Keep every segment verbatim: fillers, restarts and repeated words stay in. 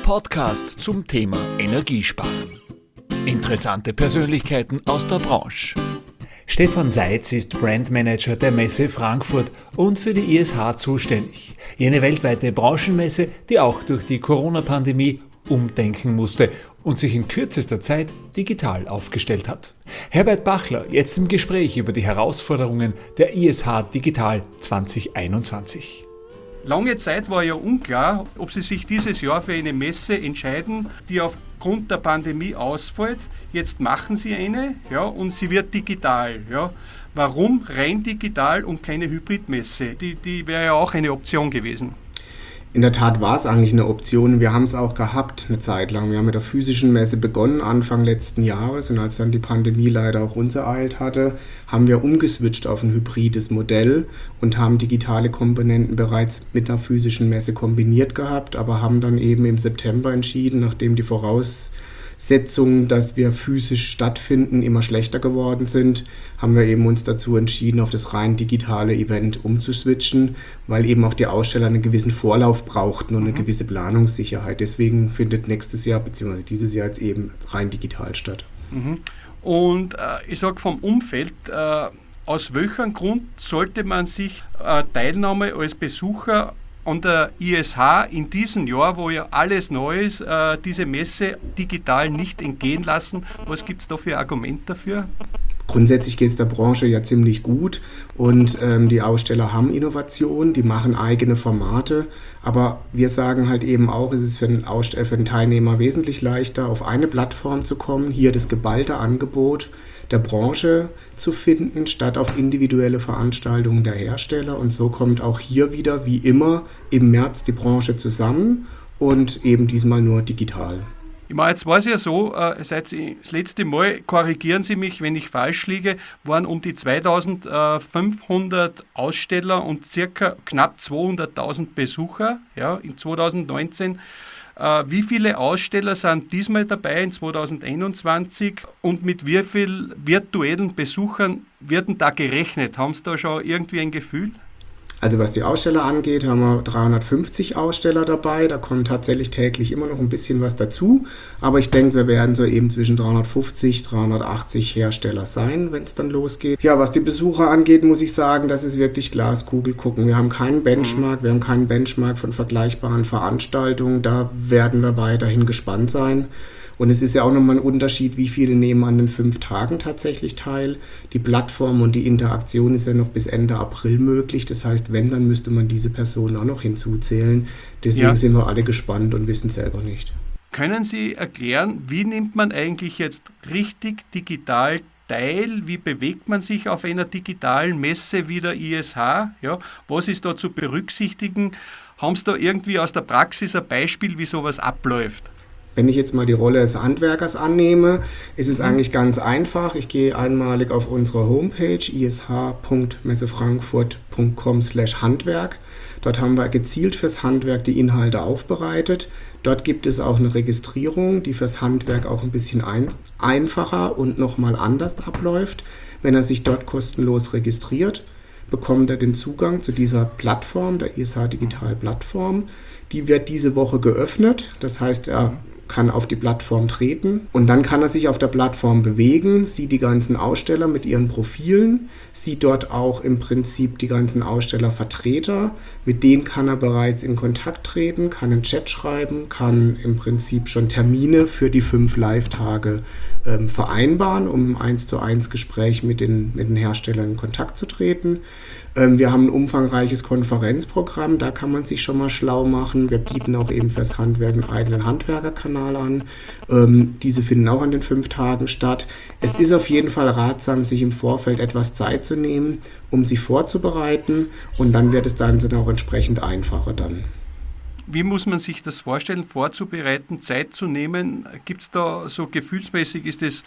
Podcast zum Thema Energiesparen. Interessante Persönlichkeiten aus der Branche. Stefan Seitz ist Brandmanager der Messe Frankfurt und für die I S H zuständig. Jene weltweite Branchenmesse, die auch durch die Corona-Pandemie umdenken musste und sich in kürzester Zeit digital aufgestellt hat. Herbert Bachler, jetzt im Gespräch über die Herausforderungen der I S H Digital zwanzig einundzwanzig. Lange Zeit war ja unklar, ob Sie sich dieses Jahr für eine Messe entscheiden, die aufgrund der Pandemie ausfällt. Jetzt machen Sie eine, ja, und sie wird digital. Ja. Warum rein digital und keine Hybridmesse? Die, die wäre ja auch eine Option gewesen. In der Tat war es eigentlich eine Option. Wir haben es auch gehabt eine Zeit lang. Wir haben mit der physischen Messe begonnen Anfang letzten Jahres und als dann die Pandemie leider auch uns ereilt hatte, haben wir umgeswitcht auf ein hybrides Modell und haben digitale Komponenten bereits mit einer physischen Messe kombiniert gehabt, aber haben dann eben im September entschieden, nachdem die Voraussetzungen, dass wir physisch stattfinden, immer schlechter geworden sind, haben wir eben uns dazu entschieden, auf das rein digitale Event umzuswitchen, weil eben auch die Aussteller einen gewissen Vorlauf brauchten und eine mhm. gewisse Planungssicherheit. Deswegen findet nächstes Jahr bzw. dieses Jahr jetzt eben rein digital statt. Mhm. Und äh, ich sage vom Umfeld, äh, aus welchem Grund sollte man sich äh, Teilnahme als Besucher an der I S H in diesem Jahr, wo ja alles neu ist, äh, diese Messe digital nicht entgehen lassen? Was gibt es da für ein Argument dafür? Grundsätzlich geht es der Branche ja ziemlich gut und ähm, die Aussteller haben Innovation, die machen eigene Formate, aber wir sagen halt eben auch, es ist für den, Aussteller, für den Teilnehmer wesentlich leichter, auf eine Plattform zu kommen, hier das geballte Angebot der Branche zu finden, statt auf individuelle Veranstaltungen der Hersteller, und so kommt auch hier wieder, wie immer, im März die Branche zusammen und eben diesmal nur digital. Ich meine, jetzt war es ja so, äh, seit Sie das letzte Mal, korrigieren Sie mich, wenn ich falsch liege, waren um die zweitausendfünfhundert Aussteller und circa knapp zweihunderttausend Besucher, ja, in zweitausendneunzehn. Äh, wie viele Aussteller sind diesmal dabei in zweitausendeinundzwanzig und mit wie vielen virtuellen Besuchern wird denn da gerechnet? Haben Sie da schon irgendwie ein Gefühl? Also was die Aussteller angeht, haben wir dreihundertfünfzig Aussteller dabei. Da kommt tatsächlich täglich immer noch ein bisschen was dazu. Aber ich denke, wir werden so eben zwischen dreihundertfünfzig, dreihundertachtzig Hersteller sein, wenn es dann losgeht. Ja, was die Besucher angeht, muss ich sagen, das ist wirklich Glaskugel gucken. Wir haben keinen Benchmark, wir haben keinen Benchmark von vergleichbaren Veranstaltungen. Da werden wir weiterhin gespannt sein. Und es ist ja auch nochmal ein Unterschied, wie viele nehmen an den fünf Tagen tatsächlich teil. Die Plattform und die Interaktion ist ja noch bis Ende April möglich. Das heißt, wenn, dann müsste man diese Personen auch noch hinzuzählen. Deswegen ja. sind wir alle gespannt und wissen selber nicht. Können Sie erklären, wie nimmt man eigentlich jetzt richtig digital teil? Wie bewegt man sich auf einer digitalen Messe wie der I S H? Ja, was ist da zu berücksichtigen? Haben Sie da irgendwie aus der Praxis ein Beispiel, wie sowas abläuft? Wenn ich jetzt mal die Rolle des Handwerkers annehme, ist es eigentlich ganz einfach. Ich gehe einmalig auf unsere Homepage i s h punkt messefrankfurt punkt com slash handwerk. Dort haben wir gezielt fürs Handwerk die Inhalte aufbereitet. Dort gibt es auch eine Registrierung, die fürs Handwerk auch ein bisschen ein- einfacher und nochmal anders abläuft. Wenn er sich dort kostenlos registriert, bekommt er den Zugang zu dieser Plattform, der I S H Digital Plattform. Die wird diese Woche geöffnet. Das heißt, er kann auf die Plattform treten und dann kann er sich auf der Plattform bewegen, sieht die ganzen Aussteller mit ihren Profilen, sieht dort auch im Prinzip die ganzen Ausstellervertreter, mit denen kann er bereits in Kontakt treten, kann einen Chat schreiben, kann im Prinzip schon Termine für die fünf Live-Tage ähm, vereinbaren, um im eins zu eins Gespräch mit den, mit den Herstellern in Kontakt zu treten. Ähm, wir haben ein umfangreiches Konferenzprogramm, da kann man sich schon mal schlau machen. Wir bieten auch eben fürs Handwerk einen eigenen Handwerkerkanal an. Ähm, diese finden auch an den fünf Tagen statt. Es ist auf jeden Fall ratsam, sich im Vorfeld etwas Zeit zu nehmen, um sich vorzubereiten, und dann wird es dann auch entsprechend einfacher dann. Wie muss man sich das vorstellen, vorzubereiten, Zeit zu nehmen? Gibt es da so gefühlsmäßig, ist das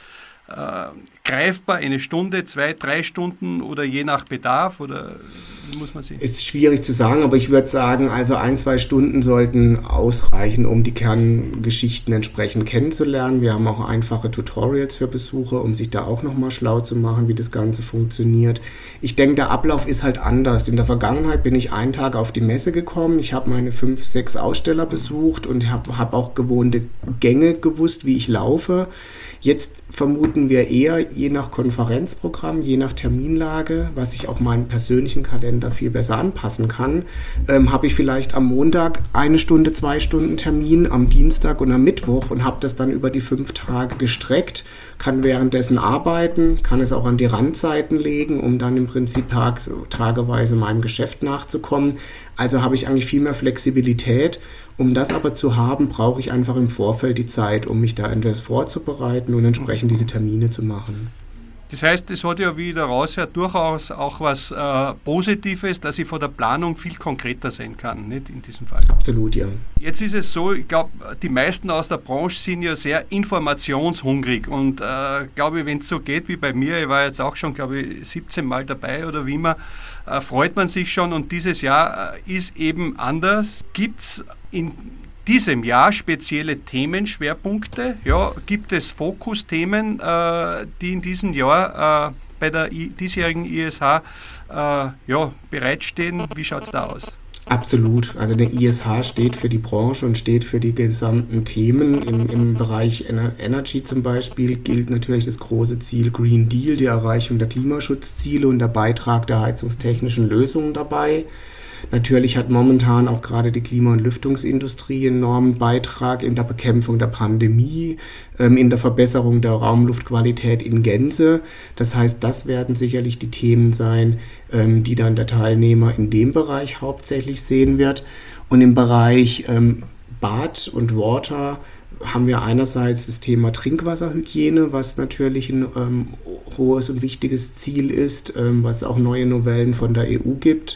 äh, greifbar, eine Stunde, zwei, drei Stunden oder je nach Bedarf? Oder wie muss man sehen? Ist schwierig zu sagen, aber ich würde sagen, also ein, zwei Stunden sollten ausreichen, um die Kerngeschichten entsprechend kennenzulernen. Wir haben auch einfache Tutorials für Besucher, um sich da auch nochmal schlau zu machen, wie das Ganze funktioniert. Ich denke, der Ablauf ist halt anders. In der Vergangenheit bin ich einen Tag auf die Messe gekommen, ich habe meine fünf, sechs Aussteller besucht und habe hab auch gewohnte Gänge gewusst, wie ich laufe. Jetzt vermuten wir eher, je nach Konferenzprogramm, je nach Terminlage, was ich auch meinen persönlichen Kalender viel besser anpassen kann, ähm, habe ich vielleicht am Montag eine Stunde, zwei Stunden Termin, am Dienstag und am Mittwoch und habe das dann über die fünf Tage gestreckt, kann währenddessen arbeiten, kann es auch an die Randzeiten legen, um dann im Prinzip tag, tageweise meinem Geschäft nachzukommen. Also habe ich eigentlich viel mehr Flexibilität. Um das aber zu haben, brauche ich einfach im Vorfeld die Zeit, um mich da etwas vorzubereiten und entsprechend diese Termine zu machen. Das heißt, es hat ja, wie ich da raushört, durchaus auch was äh, Positives, dass ich von der Planung viel konkreter sein kann, nicht in diesem Fall. Absolut, ja. Jetzt ist es so, ich glaube, die meisten aus der Branche sind ja sehr informationshungrig und äh, glaube ich, wenn es so geht wie bei mir, ich war jetzt auch schon, glaube ich, siebzehn Mal dabei oder wie immer, äh, freut man sich schon und dieses Jahr äh, ist eben anders. Gibt es in diesem Jahr spezielle Themenschwerpunkte? Ja, gibt es Fokusthemen, äh, die in diesem Jahr äh, bei der I- diesjährigen I S H äh, ja, bereitstehen? Wie schaut es da aus? Absolut. Also der I S H steht für die Branche und steht für die gesamten Themen. Im, im Bereich Ener- Energy zum Beispiel gilt natürlich das große Ziel Green Deal, die Erreichung der Klimaschutzziele und der Beitrag der heizungstechnischen Lösungen dabei. Natürlich hat momentan auch gerade die Klima- und Lüftungsindustrie einen enormen Beitrag in der Bekämpfung der Pandemie, ähm, in der Verbesserung der Raumluftqualität in Gänze. Das heißt, das werden sicherlich die Themen sein, ähm, die dann der Teilnehmer in dem Bereich hauptsächlich sehen wird. Und im Bereich ähm, Bad und Water haben wir einerseits das Thema Trinkwasserhygiene, was natürlich ein ähm, hohes und wichtiges Ziel ist, ähm, was auch neue Novellen von der E U gibt.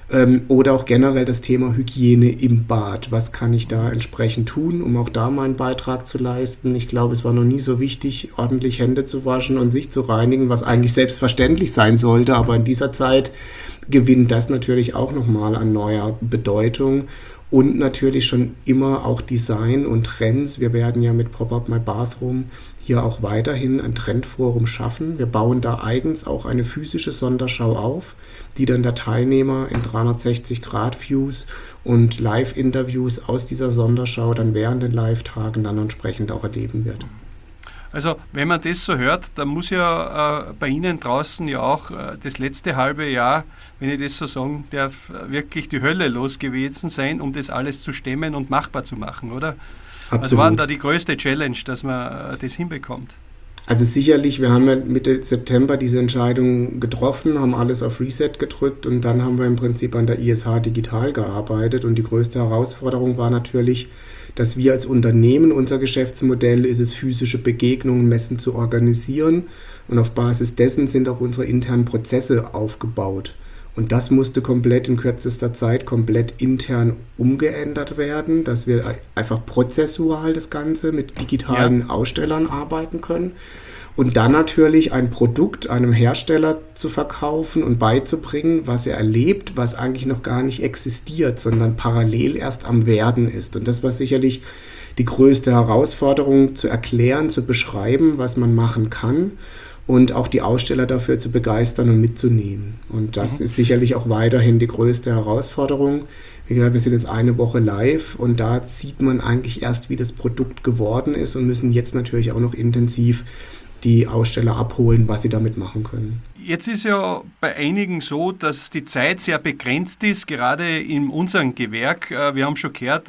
Oder auch generell das Thema Hygiene im Bad. Was kann ich da entsprechend tun, um auch da meinen Beitrag zu leisten? Ich glaube, es war noch nie so wichtig, ordentlich Hände zu waschen und sich zu reinigen, was eigentlich selbstverständlich sein sollte. Aber in dieser Zeit gewinnt das natürlich auch nochmal an neuer Bedeutung. Und natürlich schon immer auch Design und Trends. Wir werden ja mit Pop-Up My Bathroom hier auch weiterhin ein Trendforum schaffen. Wir bauen da eigens auch eine physische Sonderschau auf, die dann der Teilnehmer in dreihundertsechzig Grad Views und Live-Interviews aus dieser Sonderschau dann während den Live-Tagen dann entsprechend auch erleben wird. Also wenn man das so hört, dann muss ja äh, bei Ihnen draußen ja auch äh, das letzte halbe Jahr, wenn ich das so sagen darf, wirklich die Hölle los gewesen sein, um das alles zu stemmen und machbar zu machen, oder? Absolut. Was war denn da die größte Challenge, dass man äh, das hinbekommt? Also sicherlich, wir haben ja Mitte September diese Entscheidung getroffen, haben alles auf Reset gedrückt und dann haben wir im Prinzip an der I S H digital gearbeitet und die größte Herausforderung war natürlich, dass wir als Unternehmen, unser Geschäftsmodell ist es, physische Begegnungen, Messen zu organisieren und auf Basis dessen sind auch unsere internen Prozesse aufgebaut. Und das musste komplett in kürzester Zeit komplett intern umgeändert werden, dass wir einfach prozessual das Ganze mit digitalen ja. Ausstellern arbeiten können. Und dann natürlich ein Produkt einem Hersteller zu verkaufen und beizubringen, was er erlebt, was eigentlich noch gar nicht existiert, sondern parallel erst am Werden ist. Und das war sicherlich die größte Herausforderung, zu erklären, zu beschreiben, was man machen kann und auch die Aussteller dafür zu begeistern und mitzunehmen. Und das mhm. ist sicherlich auch weiterhin die größte Herausforderung. Wie gesagt, wir sind jetzt eine Woche live und da sieht man eigentlich erst, wie das Produkt geworden ist und müssen jetzt natürlich auch noch intensiv die Aussteller abholen, was sie damit machen können. Jetzt ist ja bei einigen so, dass die Zeit sehr begrenzt ist, gerade in unserem Gewerk. Wir haben schon gehört,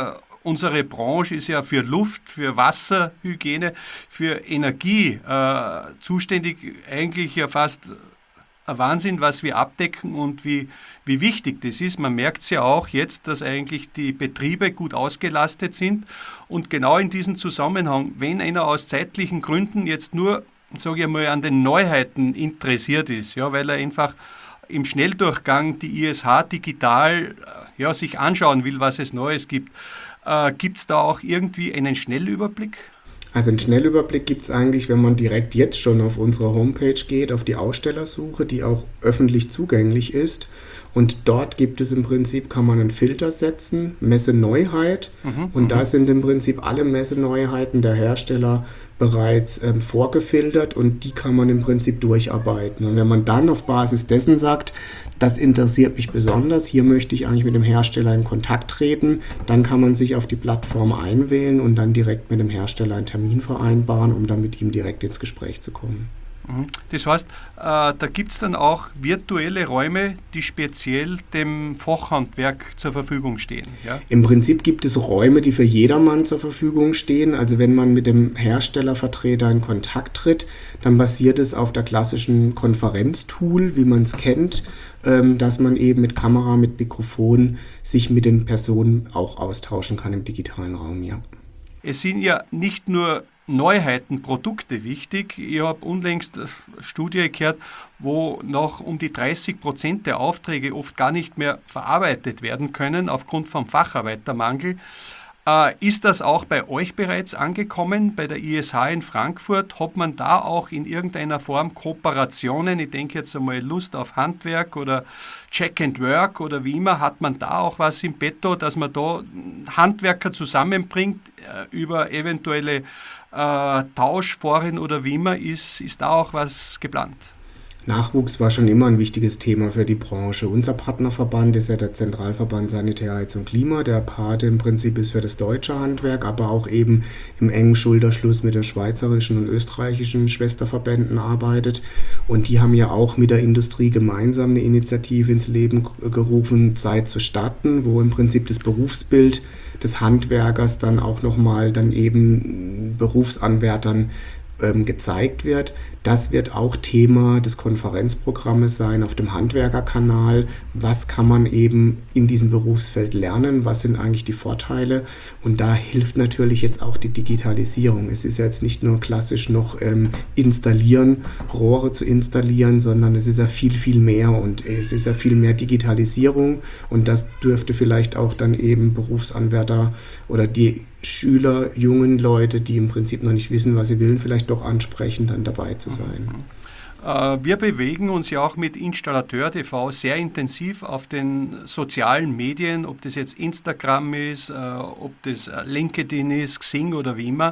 unsere Branche ist ja für Luft, für Wasserhygiene, für Energie äh, zuständig. Eigentlich ja fast ein Wahnsinn, was wir abdecken und wie, wie wichtig das ist. Man merkt es ja auch jetzt, dass eigentlich die Betriebe gut ausgelastet sind. Und genau in diesem Zusammenhang, wenn einer aus zeitlichen Gründen jetzt nur, sage ich mal, an den Neuheiten interessiert ist, ja, weil er einfach im Schnelldurchgang die I S H digital ja, sich anschauen will, was es Neues gibt, Äh, gibt es da auch irgendwie einen Schnellüberblick? Also einen Schnellüberblick gibt es eigentlich, wenn man direkt jetzt schon auf unsere Homepage geht, auf die Ausstellersuche, die auch öffentlich zugänglich ist. Und dort gibt es im Prinzip, kann man einen Filter setzen, Messe-Neuheit. Mhm, und da sind im Prinzip alle Messe-Neuheiten der Hersteller bereits ähm, vorgefiltert und die kann man im Prinzip durcharbeiten. Und wenn man dann auf Basis dessen sagt, das interessiert mich besonders, hier möchte ich eigentlich mit dem Hersteller in Kontakt treten, dann kann man sich auf die Plattform einwählen und dann direkt mit dem Hersteller einen Termin vereinbaren, um dann mit ihm direkt ins Gespräch zu kommen. Das heißt, äh, da gibt es dann auch virtuelle Räume, die speziell dem Fachhandwerk zur Verfügung stehen. Ja? Im Prinzip gibt es Räume, die für jedermann zur Verfügung stehen. Also wenn man mit dem Herstellervertreter in Kontakt tritt, dann basiert es auf der klassischen Konferenztool, wie man es kennt, ähm, dass man eben mit Kamera, mit Mikrofon sich mit den Personen auch austauschen kann im digitalen Raum. Ja. Es sind ja nicht nur Neuheiten, Produkte wichtig. Ich habe unlängst eine Studie gehört, wo noch um die dreißig Prozent der Aufträge oft gar nicht mehr verarbeitet werden können aufgrund vom Facharbeitermangel. Äh, ist das auch bei euch bereits angekommen, bei der I S H in Frankfurt? Hat man da auch in irgendeiner Form Kooperationen? Ich denke jetzt einmal Lust auf Handwerk oder Check and Work oder wie immer. Hat man da auch was im Petto, dass man da Handwerker zusammenbringt äh, über eventuelle äh, Tauschforen oder wie immer? Ist, ist da auch was geplant? Nachwuchs war schon immer ein wichtiges Thema für die Branche. Unser Partnerverband ist ja der Zentralverband Sanitär, Heiz und Klima. Der Pate im Prinzip ist für das deutsche Handwerk, aber auch eben im engen Schulterschluss mit den schweizerischen und österreichischen Schwesterverbänden arbeitet. Und die haben ja auch mit der Industrie gemeinsam eine Initiative ins Leben gerufen, Zeit zu starten, wo im Prinzip das Berufsbild des Handwerkers dann auch nochmal dann eben Berufsanwärtern ähm, gezeigt wird. Das wird auch Thema des Konferenzprogrammes sein auf dem Handwerkerkanal. Was kann man eben in diesem Berufsfeld lernen? Was sind eigentlich die Vorteile? Und da hilft natürlich jetzt auch die Digitalisierung. Es ist ja jetzt nicht nur klassisch noch ähm, installieren, Rohre zu installieren, sondern es ist ja viel, viel mehr und es ist ja viel mehr Digitalisierung und das dürfte vielleicht auch dann eben Berufsanwärter oder die Schüler, jungen Leute, die im Prinzip noch nicht wissen, was sie wollen, vielleicht doch ansprechen, dann dabei zu sein. Wir bewegen uns ja auch mit Installateur T V sehr intensiv auf den sozialen Medien, ob das jetzt Instagram ist, ob das LinkedIn ist, Xing oder wie immer.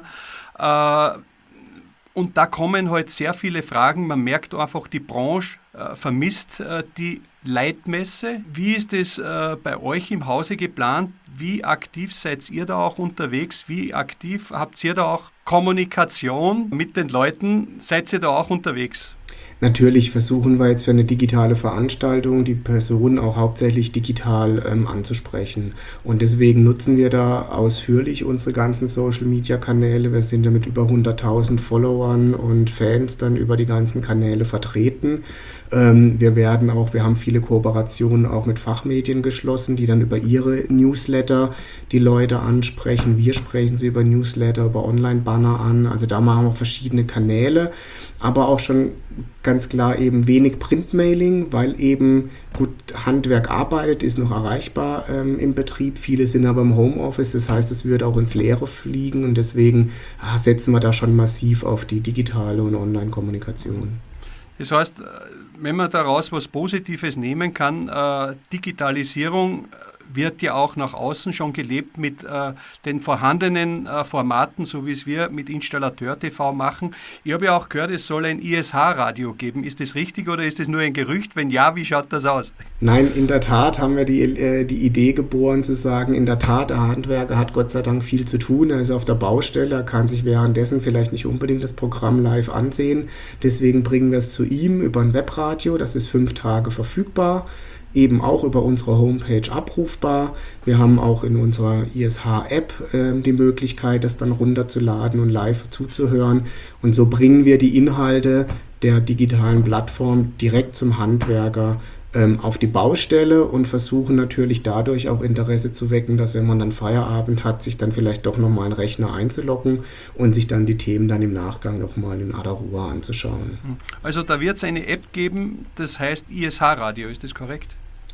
Und da kommen halt sehr viele Fragen. Man merkt einfach, die Branche äh, vermisst äh, die Leitmesse. Wie ist es äh, bei euch im Hause geplant? Wie aktiv seid ihr da auch unterwegs? Wie aktiv habt ihr da auch Kommunikation mit den Leuten? Seid ihr da auch unterwegs? Natürlich versuchen wir jetzt für eine digitale Veranstaltung die Personen auch hauptsächlich digital ähm, anzusprechen. Und deswegen nutzen wir da ausführlich unsere ganzen Social-Media-Kanäle. Wir sind ja mit über hunderttausend Followern und Fans dann über die ganzen Kanäle vertreten. Ähm, wir werden auch, wir haben viele Kooperationen auch mit Fachmedien geschlossen, die dann über ihre Newsletter die Leute ansprechen. Wir sprechen sie über Newsletter, über Online-Banner an. Also da machen wir verschiedene Kanäle. Aber auch schon ganz klar eben wenig Printmailing, weil eben gut Handwerk arbeitet, ist noch erreichbar ähm, im Betrieb. Viele sind aber im Homeoffice, das heißt, es wird auch ins Leere fliegen und deswegen ah, setzen wir da schon massiv auf die digitale und Online-Kommunikation. Das heißt, wenn man daraus was Positives nehmen kann, äh, Digitalisierung wird ja auch nach außen schon gelebt mit äh, den vorhandenen äh, Formaten, so wie es wir mit Installateur T V machen. Ich habe ja auch gehört, es soll ein I S H-Radio geben. Ist das richtig oder ist das nur ein Gerücht? Wenn ja, wie schaut das aus? Nein, in der Tat haben wir die, äh, die Idee geboren zu sagen, in der Tat, der Handwerker hat Gott sei Dank viel zu tun. Er ist auf der Baustelle, er kann sich währenddessen vielleicht nicht unbedingt das Programm live ansehen. Deswegen bringen wir es zu ihm über ein Webradio, das ist fünf Tage verfügbar. Eben auch über unsere Homepage abrufbar. Wir haben auch in unserer I S H-App äh, die Möglichkeit, das dann runterzuladen und live zuzuhören. Und so bringen wir die Inhalte der digitalen Plattform direkt zum Handwerker ähm, auf die Baustelle und versuchen natürlich dadurch auch Interesse zu wecken, dass wenn man dann Feierabend hat, sich dann vielleicht doch nochmal einen Rechner einzuloggen und sich dann die Themen dann im Nachgang nochmal in aller Ruhe anzuschauen. Also da wird es eine App geben, das heißt I S H-Radio, ist das korrekt?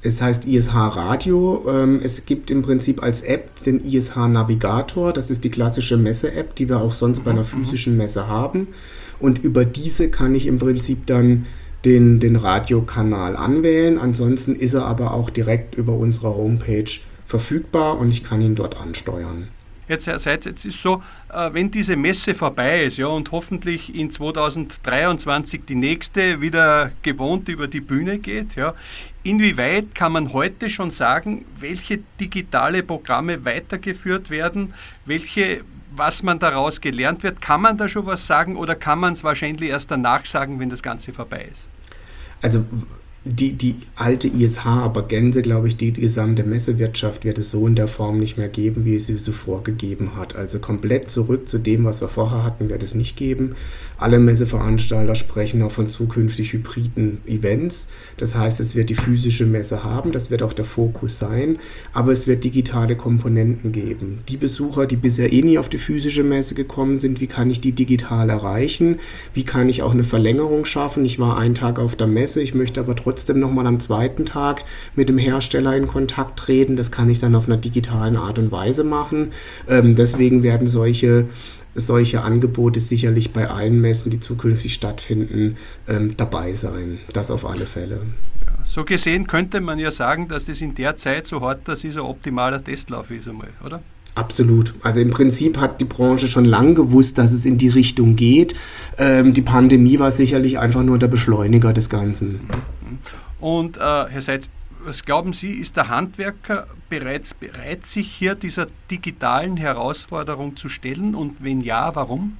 Es heißt I S H Radio. Ähm, es gibt im Prinzip als App den I S H Navigator. Das ist die klassische Messe-App, die wir auch sonst bei einer physischen Messe haben. Und über diese kann ich im Prinzip dann den, den Radiokanal anwählen. Ansonsten ist er aber auch direkt über unsere Homepage verfügbar und ich kann ihn dort ansteuern. Jetzt, Herr Seitz, jetzt ist so, wenn diese Messe vorbei ist, ja, und hoffentlich in zweitausenddreiundzwanzig die nächste wieder gewohnt über die Bühne geht, ja, inwieweit kann man heute schon sagen, welche digitale Programme weitergeführt werden, welche, was man daraus gelernt wird? Kann man da schon was sagen oder kann man es wahrscheinlich erst danach sagen, wenn das Ganze vorbei ist? Also Die, die alte I S H, aber Gänse, glaube ich, die, die gesamte Messewirtschaft wird es so in der Form nicht mehr geben, wie es sie zuvor gegeben hat. Also komplett zurück zu dem, was wir vorher hatten, wird es nicht geben. Alle Messeveranstalter sprechen auch von zukünftig hybriden Events. Das heißt, es wird die physische Messe haben, das wird auch der Fokus sein, aber es wird digitale Komponenten geben. Die Besucher, die bisher eh nie auf die physische Messe gekommen sind, wie kann ich die digital erreichen? Wie kann ich auch eine Verlängerung schaffen? Ich war einen Tag auf der Messe, ich möchte aber trotzdem trotzdem nochmal am zweiten Tag mit dem Hersteller in Kontakt treten. Das kann ich dann auf einer digitalen Art und Weise machen. Ähm, deswegen werden solche, solche Angebote sicherlich bei allen Messen, die zukünftig stattfinden, ähm, dabei sein. Das auf alle Fälle. Ja, so gesehen könnte man ja sagen, dass das in der Zeit so hart, dass es ein optimaler Testlauf ist einmal, oder? Absolut. Also im Prinzip hat die Branche schon lange gewusst, dass es in die Richtung geht. Ähm, die Pandemie war sicherlich einfach nur der Beschleuniger des Ganzen. Und äh, Herr Seitz, was glauben Sie, ist der Handwerker bereits bereit, sich hier dieser digitalen Herausforderung zu stellen? Und wenn ja, warum?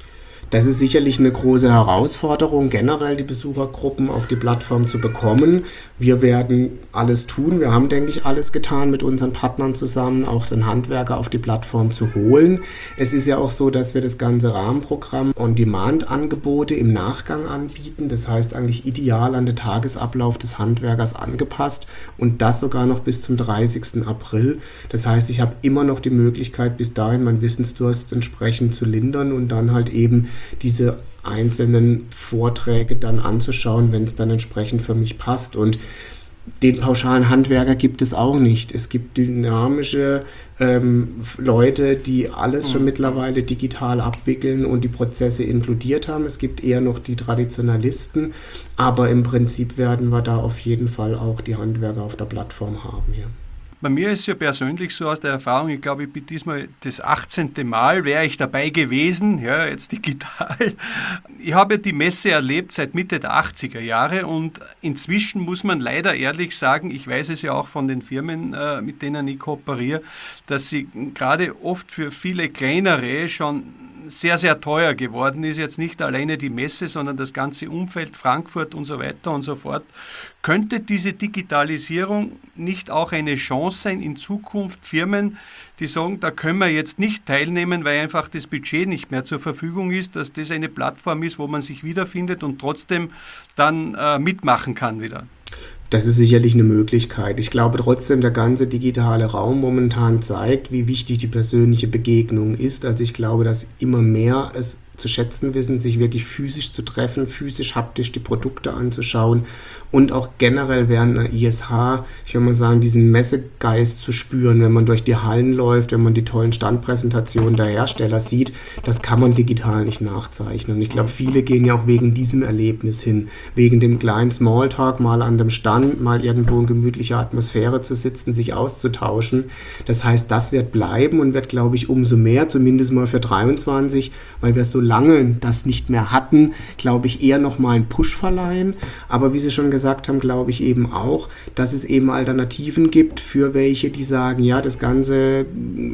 Das ist sicherlich eine große Herausforderung, generell die Besuchergruppen auf die Plattform zu bekommen. Wir werden alles tun. Wir haben, denke ich, alles getan mit unseren Partnern zusammen, auch den Handwerker auf die Plattform zu holen. Es ist ja auch so, dass wir das ganze Rahmenprogramm On-Demand-Angebote im Nachgang anbieten. Das heißt eigentlich ideal an den Tagesablauf des Handwerkers angepasst und das sogar noch bis zum dreißigsten April. Das heißt, ich habe immer noch die Möglichkeit, bis dahin meinen Wissensdurst entsprechend zu lindern und dann halt eben diese einzelnen Vorträge dann anzuschauen, wenn es dann entsprechend für mich passt. Und den pauschalen Handwerker gibt es auch nicht. Es gibt dynamische ähm, Leute, die alles schon mittlerweile digital abwickeln und die Prozesse inkludiert haben. Es gibt eher noch die Traditionalisten, aber im Prinzip werden wir da auf jeden Fall auch die Handwerker auf der Plattform haben hier. Bei mir ist es ja persönlich so aus der Erfahrung, ich glaube, ich bin diesmal das achtzehnte Mal, wäre ich dabei gewesen, ja, jetzt digital. Ich habe die Messe erlebt seit Mitte der achtziger Jahre und inzwischen muss man leider ehrlich sagen, ich weiß es ja auch von den Firmen, äh, mit denen ich kooperiere, dass sie gerade oft für viele kleinere schon sehr, sehr teuer geworden ist. Jetzt nicht alleine die Messe, sondern das ganze Umfeld, Frankfurt und so weiter und so fort. Könnte diese Digitalisierung nicht auch eine Chance sein, in Zukunft Firmen, die sagen, da können wir jetzt nicht teilnehmen, weil einfach das Budget nicht mehr zur Verfügung ist, dass das eine Plattform ist, wo man sich wiederfindet und trotzdem dann äh, mitmachen kann wieder? Das ist sicherlich eine Möglichkeit. Ich glaube trotzdem, der ganze digitale Raum momentan zeigt, wie wichtig die persönliche Begegnung ist. Also ich glaube, dass immer mehr es zu schätzen wissen, sich wirklich physisch zu treffen, physisch, haptisch die Produkte anzuschauen und auch generell während einer I S H, ich würde mal sagen, diesen Messegeist zu spüren, wenn man durch die Hallen läuft, wenn man die tollen Standpräsentationen der Hersteller sieht, das kann man digital nicht nachzeichnen. Und ich glaube, viele gehen ja auch wegen diesem Erlebnis hin, wegen dem kleinen Smalltalk, mal an dem Stand, mal irgendwo in gemütlicher Atmosphäre zu sitzen, sich auszutauschen. Das heißt, das wird bleiben und wird, glaube ich, umso mehr, zumindest mal für dreiundzwanzig, weil wir so lange das nicht mehr hatten, glaube ich, eher nochmal einen Push verleihen. Aber wie Sie schon gesagt haben, glaube ich eben auch, dass es eben Alternativen gibt für welche, die sagen, ja, das ganze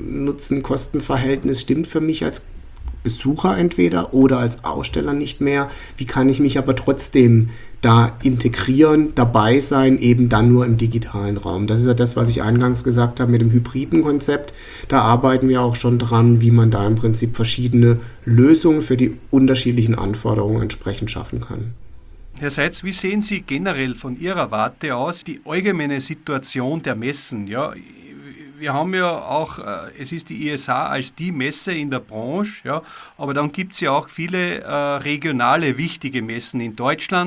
Nutzen-Kosten-Verhältnis stimmt für mich als Besucher entweder oder als Aussteller nicht mehr. Wie kann ich mich aber trotzdem da integrieren, dabei sein, eben dann nur im digitalen Raum. Das ist ja das, was ich eingangs gesagt habe mit dem hybriden Konzept. Da arbeiten wir auch schon dran, wie man da im Prinzip verschiedene Lösungen für die unterschiedlichen Anforderungen entsprechend schaffen kann. Herr Seitz, wie sehen Sie generell von Ihrer Warte aus die allgemeine Situation der Messen? Ja, wir haben ja auch, es ist die I S H als die Messe in der Branche, ja, aber dann gibt es ja auch viele äh, regionale wichtige Messen in Deutschland,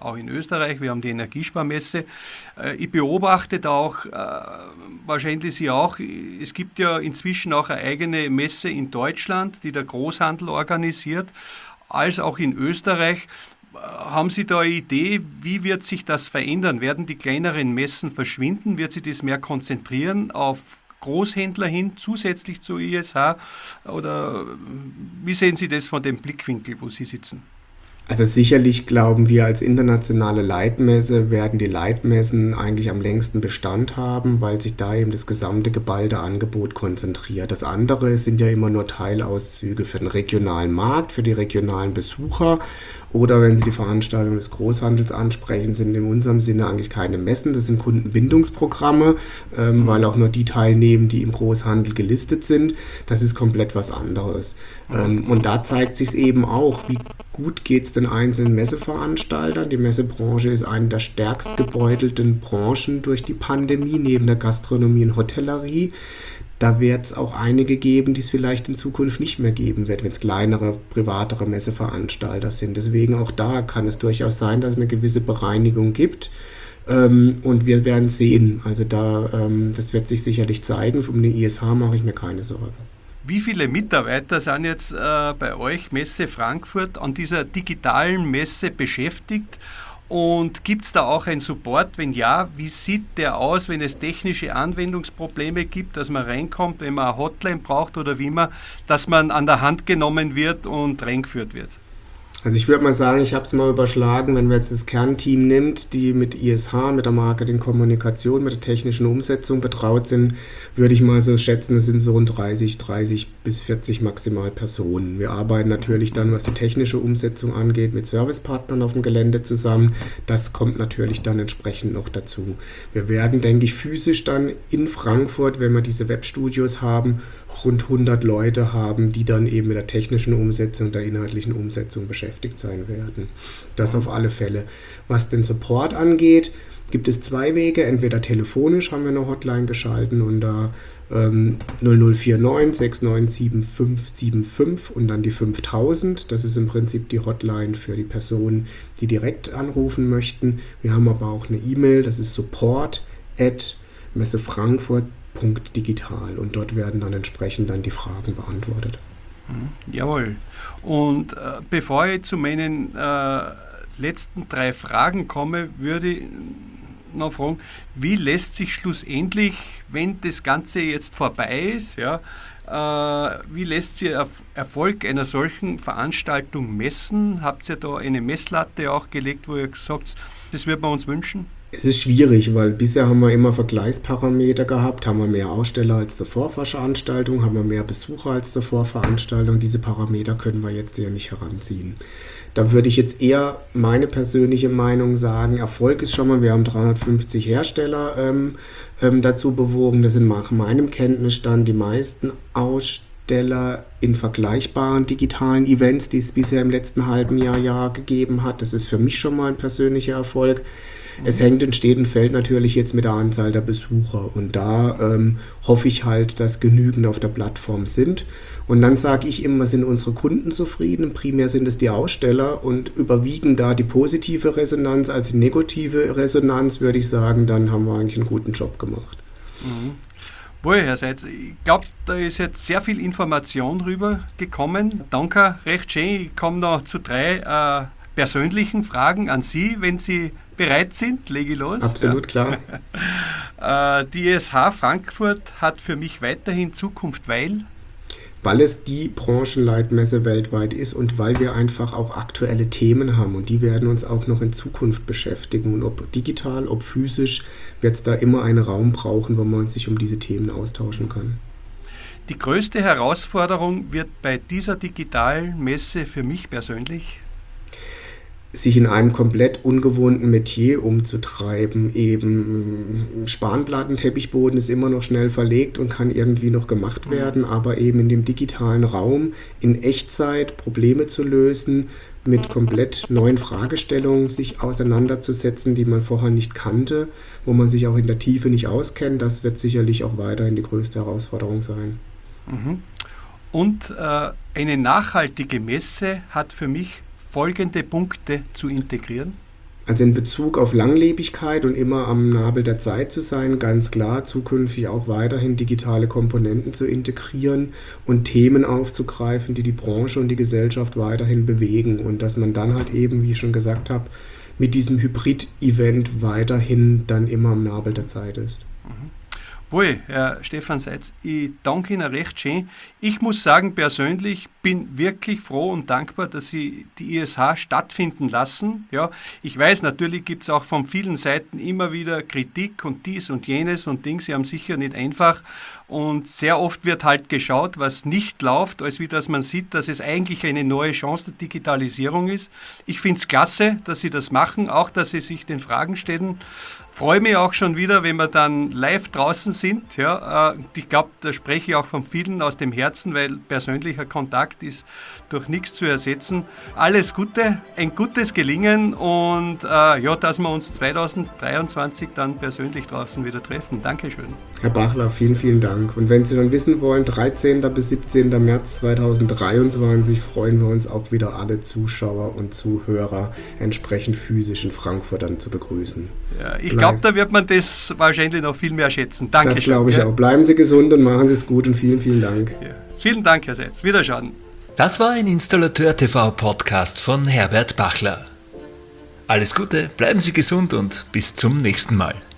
auch in Österreich. Wir haben die Energiesparmesse. Äh, ich beobachte da auch, äh, wahrscheinlich Sie auch, es gibt ja inzwischen auch eine eigene Messe in Deutschland, die der Großhandel organisiert, als auch in Österreich. Haben Sie da eine Idee, wie wird sich das verändern? Werden die kleineren Messen verschwinden? Wird sich das mehr konzentrieren auf Großhändler hin, zusätzlich zu I S H? Oder wie sehen Sie das von dem Blickwinkel, wo Sie sitzen? Also sicherlich glauben wir, als internationale Leitmesse werden die Leitmessen eigentlich am längsten Bestand haben, weil sich da eben das gesamte geballte Angebot konzentriert. Das andere sind ja immer nur Teilauszüge für den regionalen Markt, für die regionalen Besucher. Oder wenn Sie die Veranstaltung des Großhandels ansprechen, sind in unserem Sinne eigentlich keine Messen, das sind Kundenbindungsprogramme, ähm, weil auch nur die teilnehmen, die im Großhandel gelistet sind. Das ist komplett was anderes. Ähm, und da zeigt sich eben auch, wie gut geht es den einzelnen Messeveranstaltern. Die Messebranche ist eine der stärkst gebeutelten Branchen durch die Pandemie, neben der Gastronomie und Hotellerie. Da wird es auch einige geben, die es vielleicht in Zukunft nicht mehr geben wird, wenn es kleinere, privatere Messeveranstalter sind. Deswegen auch da kann es durchaus sein, dass es eine gewisse Bereinigung gibt. Ähm, und wir werden sehen. Also da, ähm, das wird sich sicherlich zeigen. Um die I S H mache ich mir keine Sorgen. Wie viele Mitarbeiter sind jetzt äh, bei euch Messe Frankfurt an dieser digitalen Messe beschäftigt? Und gibt es da auch einen Support? Wenn ja, wie sieht der aus, wenn es technische Anwendungsprobleme gibt, dass man reinkommt, wenn man eine Hotline braucht oder wie man, dass man an der Hand genommen wird und reingeführt wird? Also ich würde mal sagen, ich habe es mal überschlagen, wenn wir jetzt das Kernteam nimmt, die mit I S H, mit der Marketing-Kommunikation, mit der technischen Umsetzung betraut sind, würde ich mal so schätzen, es sind so rund dreißig, dreißig bis vierzig maximal Personen. Wir arbeiten natürlich dann, was die technische Umsetzung angeht, mit Servicepartnern auf dem Gelände zusammen. Das kommt natürlich dann entsprechend noch dazu. Wir werden, denke ich, physisch dann in Frankfurt, wenn wir diese Webstudios haben, rund hundert Leute haben, die dann eben mit der technischen Umsetzung, der inhaltlichen Umsetzung beschäftigt sein werden. Das auf alle Fälle. Was den Support angeht, gibt es zwei Wege. Entweder telefonisch haben wir eine Hotline geschalten unter ähm, null null vier neun sechs neun sieben fünf sieben fünf und dann die fünftausend. Das ist im Prinzip die Hotline für die Personen, die direkt anrufen möchten. Wir haben aber auch eine E-Mail, das ist support at messefrankfurt Punkt digital und dort werden dann entsprechend dann die Fragen beantwortet. Mhm, jawohl. Und äh, bevor ich zu meinen äh, letzten drei Fragen komme, würde ich noch fragen, wie lässt sich schlussendlich, wenn das Ganze jetzt vorbei ist, ja, äh, wie lässt sich der Erfolg einer solchen Veranstaltung messen? Habt ihr da eine Messlatte auch gelegt, wo ihr sagt, das würden wir uns wünschen? Es ist schwierig, weil bisher haben wir immer Vergleichsparameter gehabt, haben wir mehr Aussteller als zur Vorveranstaltung, haben wir mehr Besucher als zur Vorveranstaltung. Diese Parameter können wir jetzt ja nicht heranziehen. Da würde ich jetzt eher meine persönliche Meinung sagen, Erfolg ist schon mal, wir haben dreihundertfünfzig Hersteller ähm, ähm, dazu bewogen. Das sind nach meinem Kenntnisstand die meisten Aussteller in vergleichbaren digitalen Events, die es bisher im letzten halben Jahr, Jahr gegeben hat. Das ist für mich schon mal ein persönlicher Erfolg. Es hängt und steht und fällt natürlich jetzt mit der Anzahl der Besucher und da ähm, hoffe ich halt, dass genügend auf der Plattform sind und dann sage ich immer, sind unsere Kunden zufrieden, primär sind es die Aussteller und überwiegen da die positive Resonanz als die negative Resonanz, würde ich sagen, dann haben wir eigentlich einen guten Job gemacht. Mhm. Wohl, Herr Seitz, ich glaube, da ist jetzt sehr viel Information rübergekommen. Danke, recht schön. Ich komme noch zu drei äh, persönlichen Fragen an Sie, wenn Sie bereit sind, lege ich los. Absolut, ja. Klar. äh, die I S H Frankfurt hat für mich weiterhin Zukunft, weil? Weil es die Branchenleitmesse weltweit ist und weil wir einfach auch aktuelle Themen haben und die werden uns auch noch in Zukunft beschäftigen und ob digital, ob physisch, wird es da immer einen Raum brauchen, wo man sich um diese Themen austauschen kann. Die größte Herausforderung wird bei dieser digitalen Messe für mich persönlich sich in einem komplett ungewohnten Metier umzutreiben. Eben Spanplatten-Teppichboden ist immer noch schnell verlegt und kann irgendwie noch gemacht werden, aber eben in dem digitalen Raum in Echtzeit Probleme zu lösen, mit komplett neuen Fragestellungen sich auseinanderzusetzen, die man vorher nicht kannte, wo man sich auch in der Tiefe nicht auskennt, das wird sicherlich auch weiterhin die größte Herausforderung sein. Und äh, eine nachhaltige Messe hat für mich folgende Punkte zu integrieren? Also in Bezug auf Langlebigkeit und immer am Nabel der Zeit zu sein, ganz klar, zukünftig auch weiterhin digitale Komponenten zu integrieren und Themen aufzugreifen, die die Branche und die Gesellschaft weiterhin bewegen und dass man dann halt eben, wie ich schon gesagt habe, mit diesem Hybrid-Event weiterhin dann immer am Nabel der Zeit ist. Mhm. Wohl, Herr Stefan Seitz, ich danke Ihnen recht schön. Ich muss sagen, persönlich bin wirklich froh und dankbar, dass Sie die I S H stattfinden lassen. Ja, ich weiß, natürlich gibt es auch von vielen Seiten immer wieder Kritik und dies und jenes und Ding. Sie haben sicher nicht einfach. Und sehr oft wird halt geschaut, was nicht läuft, als wie dass man sieht, dass es eigentlich eine neue Chance der Digitalisierung ist. Ich finde es klasse, dass Sie das machen, auch dass Sie sich den Fragen stellen. Freue mich auch schon wieder, wenn wir dann live draußen sind. Ja, ich glaube, da spreche ich auch von vielen aus dem Herzen, weil persönlicher Kontakt ist durch nichts zu ersetzen. Alles Gute, ein gutes Gelingen und äh, ja, dass wir uns zwanzig dreiundzwanzig dann persönlich draußen wieder treffen. Dankeschön. Herr Bachler, vielen, vielen Dank. Und wenn Sie dann wissen wollen, dreizehnten bis siebzehnten März zweitausenddreiundzwanzig freuen wir uns auch wieder alle Zuschauer und Zuhörer entsprechend physisch in Frankfurt dann zu begrüßen. Ja, ich glaube, da wird man das wahrscheinlich noch viel mehr schätzen. Danke. Das glaube ich ja. auch. Bleiben Sie gesund und machen Sie es gut und vielen, vielen Dank. Ja. Vielen Dank, Herr Seitz. Wiederschauen. Das war ein Installateur-T V-Podcast von Herbert Bachler. Alles Gute, bleiben Sie gesund und bis zum nächsten Mal.